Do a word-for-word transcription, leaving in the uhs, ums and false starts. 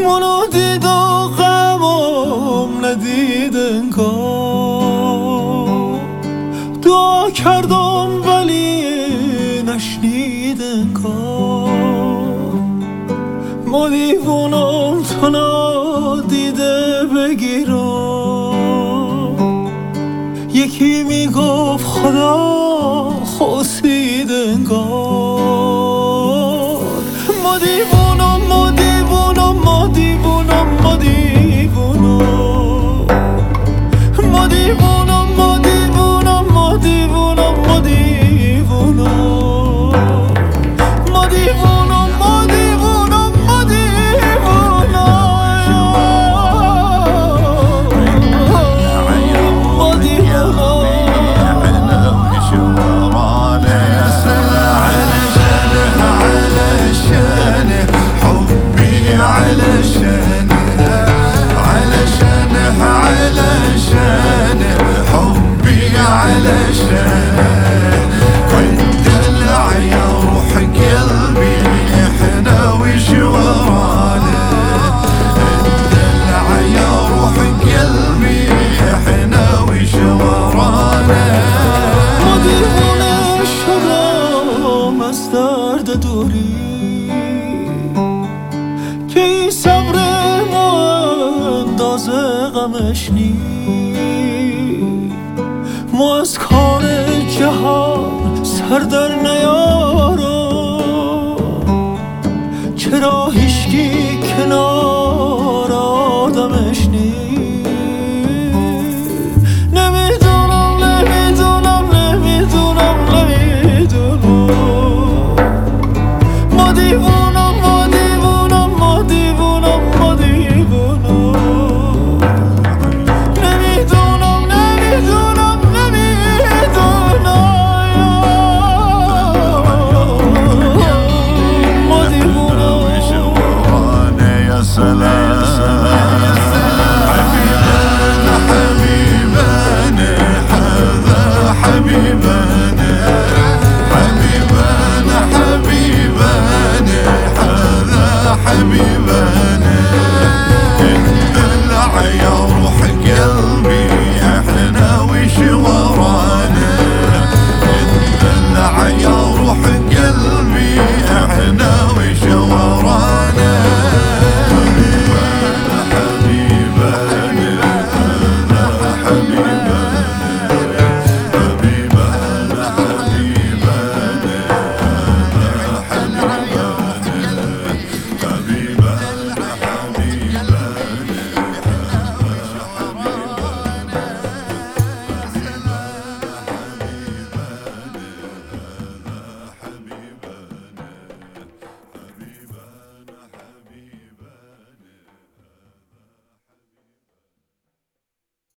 منو دید و غمم ندید انگار، دعا کردم ولی نشنید انگار. ما دیوونم تو نادیده بگیرم، یکی میگفت خدا خوصید انگار. ما دیوونم ما دیوونم ما دیوونم ما دیوونم ما دیوونم ما دیوونم ما دیوونم ما دیوونم ما دیوونم ما دیوونم ما دوری که این صبر ما اندازه غمش نی. ما از کار جهان سر در نیارم، چرا هیچکی کنار آدمش نی. نمیدونم نمیدونم نمیدونم نمیدونم ما دیوونم ما دیوونم ما دیوونم ما دیوونم نمیدونم نمیدونم نمیدونم ما دیوونم. يا سلام